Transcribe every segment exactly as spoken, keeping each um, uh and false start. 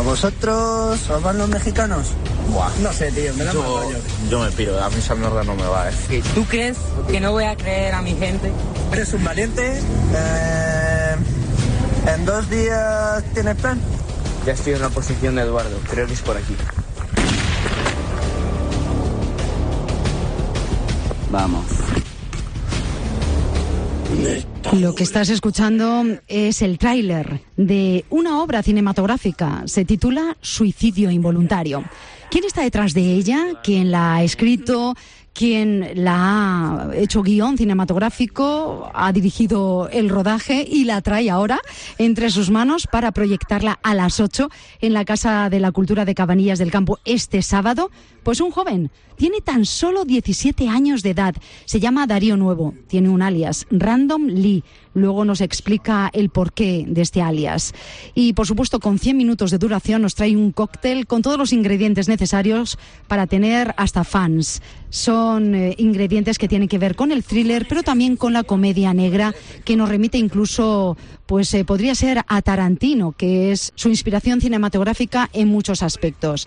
¿A vosotros os van los mexicanos? Buah. No sé, tío, me da yo, mal rollo. Yo me piro, a mí esa mierda no me va, ¿eh? ¿Tú crees que no voy a creer a mi gente? ¿Eres un valiente? Eh, ¿En dos días tienes plan? Ya estoy en la posición de Eduardo, creo que es por aquí. Vamos. Lo que estás escuchando es el tráiler de una obra cinematográfica. Se titula Suicidio involuntario. ¿Quién está detrás de ella? ¿Quién la ha escrito? ¿Quién la ha hecho guión cinematográfico? Ha dirigido el rodaje y la trae ahora entre sus manos para proyectarla a las ocho en la Casa de la Cultura de Cabanillas del Campo este sábado. Pues un joven, tiene tan solo diecisiete años de edad, se llama Darío Nuevo, tiene un alias, Random Lee. Luego nos explica el porqué de este alias. Y por supuesto, con cien minutos de duración nos trae un cóctel con todos los ingredientes necesarios para tener hasta fans. Son eh, ingredientes que tienen que ver con el thriller, pero también con la comedia negra, que nos remite incluso, pues eh, podría ser a Tarantino, que es su inspiración cinematográfica en muchos aspectos.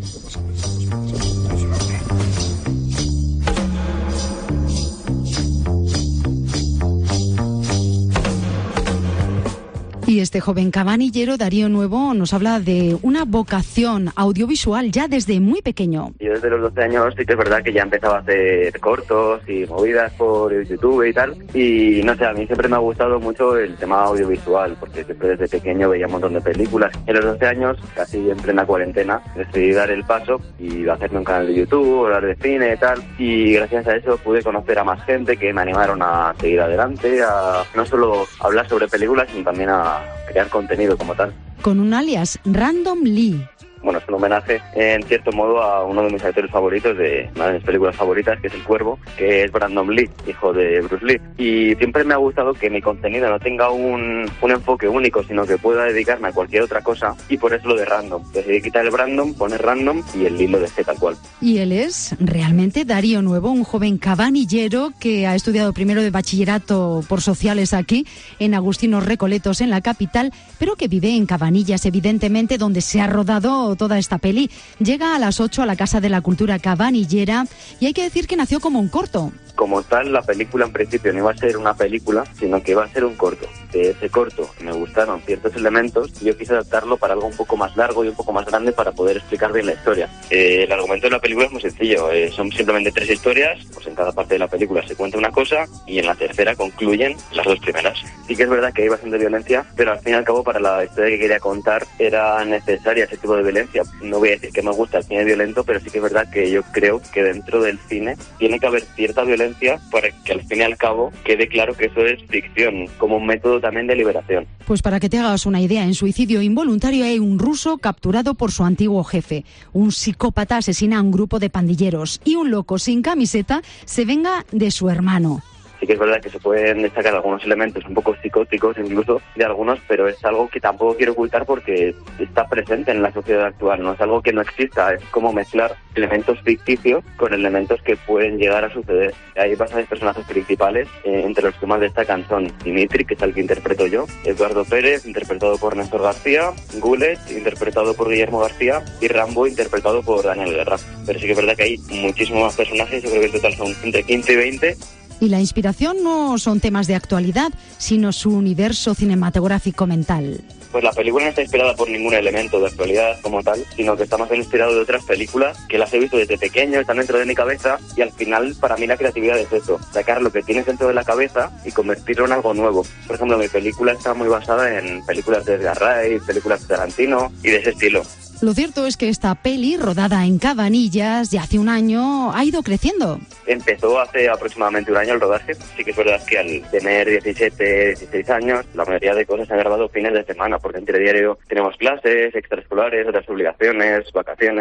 Y este joven cabanillero, Darío Nuevo, nos habla de una vocación audiovisual ya desde muy pequeño. Yo desde los doce años sí que es verdad que ya empezaba a hacer cortos y movidas por YouTube y tal. Y no sé, a mí siempre me ha gustado mucho el tema audiovisual, porque siempre desde pequeño veía un montón de películas. En los doce años, casi en plena cuarentena, decidí dar el paso y hacerme un canal de YouTube, hablar de cine y tal. Y gracias a eso pude conocer a más gente que me animaron a seguir adelante, a no solo hablar sobre películas, sino también a crear contenido como tal. Con un alias, Random Lee. Bueno, es un homenaje, en cierto modo, a uno de mis actores favoritos, de una de mis películas favoritas, que es El Cuervo, que es Brandon Lee, hijo de Bruce Lee. Y siempre me ha gustado que mi contenido no tenga un, un enfoque único, sino que pueda dedicarme a cualquier otra cosa, y por eso lo de random. Decidí quitar el Brandon, poner random, y el Lee lo dejé tal cual. Y él es realmente Darío Nuevo, un joven cabanillero que ha estudiado primero de bachillerato por sociales aquí, en Agustinos Recoletos, en la capital, pero que vive en Cabanillas, evidentemente, donde se ha rodado toda esta peli. Llega a las ocho a la Casa de la Cultura Cabanillera y hay que decir que nació como un corto. Como tal, la película en principio no iba a ser una película, sino que iba a ser un corto. De ese corto me gustaron ciertos elementos y yo quise adaptarlo para algo un poco más largo y un poco más grande para poder explicar bien la historia. Eh, el argumento de la película es muy sencillo, eh, son simplemente tres historias, pues en cada parte de la película se cuenta una cosa y en la tercera concluyen las dos primeras. Sí que es verdad que hay bastante violencia, pero al fin y al cabo para la historia que quería contar era necesaria ese tipo de violencia. No voy a decir que me gusta el cine violento, pero sí que es verdad que yo creo que dentro del cine tiene que haber cierta violencia para que al fin y al cabo quede claro que eso es ficción, como un método también de liberación. Pues para que te hagas una idea, en Suicidio involuntario hay un ruso capturado por su antiguo jefe. Un psicópata asesina a un grupo de pandilleros y un loco sin camiseta se venga de su hermano. Sí que es verdad que se pueden destacar algunos elementos un poco psicóticos incluso de algunos, pero es algo que tampoco quiero ocultar porque está presente en la sociedad actual, no es algo que no exista, es como mezclar elementos ficticios con elementos que pueden llegar a suceder. Hay bastantes personajes principales, eh, entre los que más destacan son Dimitri, que es el que interpreto yo, Eduardo Pérez, interpretado por Néstor García, Gulet, interpretado por Guillermo García, y Rambo, interpretado por Daniel Guerra. Pero sí que es verdad que hay muchísimos más personajes, yo creo que en total son entre quince y veinte. Y la inspiración no son temas de actualidad, sino su universo cinematográfico mental. Pues la película no está inspirada por ningún elemento de actualidad como tal, sino que está más bien inspirado de otras películas que las he visto desde pequeño, están dentro de mi cabeza, y al final para mí la creatividad es eso, sacar lo que tienes dentro de la cabeza y convertirlo en algo nuevo. Por ejemplo, mi película está muy basada en películas de Edgar Wright, películas de Tarantino y de ese estilo. Lo cierto es que esta peli, rodada en Cabanillas ya hace un año, ha ido creciendo. Empezó hace aproximadamente un año el rodaje. Sí que es verdad que al tener diecisiete, dieciséis años, la mayoría de cosas se han grabado fines de semana, porque entre diario tenemos clases, extraescolares, otras obligaciones, vacaciones.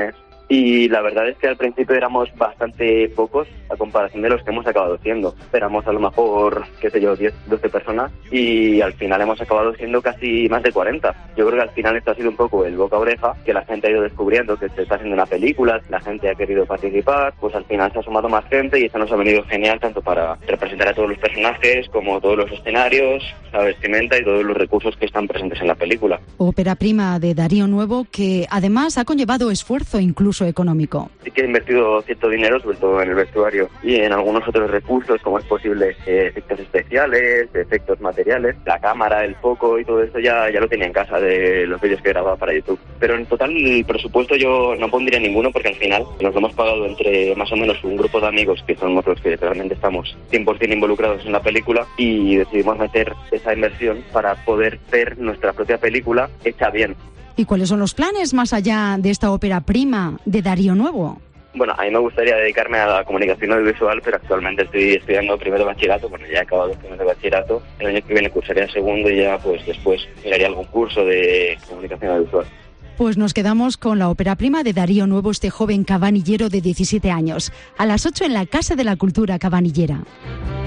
Y la verdad es que al principio éramos bastante pocos a comparación de los que hemos acabado siendo. Éramos a lo mejor, qué sé yo, diez, doce personas y al final hemos acabado siendo casi más de cuarenta. Yo creo que al final esto ha sido un poco el boca a oreja, que la gente ha ido descubriendo que se está haciendo una película, la gente ha querido participar, pues al final se ha sumado más gente y eso nos ha venido genial tanto para representar a todos los personajes como todos los escenarios, la vestimenta y todos los recursos que están presentes en la película. Ópera prima de Darío Nuevo que además ha conllevado esfuerzo incluso económico. Sí que he invertido cierto dinero, sobre todo en el vestuario y en algunos otros recursos, como es posible eh, efectos especiales, efectos materiales, la cámara, el foco y todo eso ya, ya lo tenía en casa de los vídeos que grababa para YouTube. Pero en total el presupuesto yo no pondría ninguno porque al final nos lo hemos pagado entre más o menos un grupo de amigos que somos los que realmente estamos cien por ciento involucrados en la película y decidimos meter esa inversión para poder ver nuestra propia película hecha bien. ¿Y cuáles son los planes más allá de esta ópera prima de Darío Nuevo? Bueno, a mí me gustaría dedicarme a la comunicación audiovisual, pero actualmente estoy estudiando primero de bachillerato, bueno, ya he acabado el primero de bachillerato, el año que viene cursaría segundo y ya pues después miraría algún curso de comunicación audiovisual. Pues nos quedamos con la ópera prima de Darío Nuevo, este joven cabanillero de diecisiete años, a las ocho en la Casa de la Cultura Cabanillera.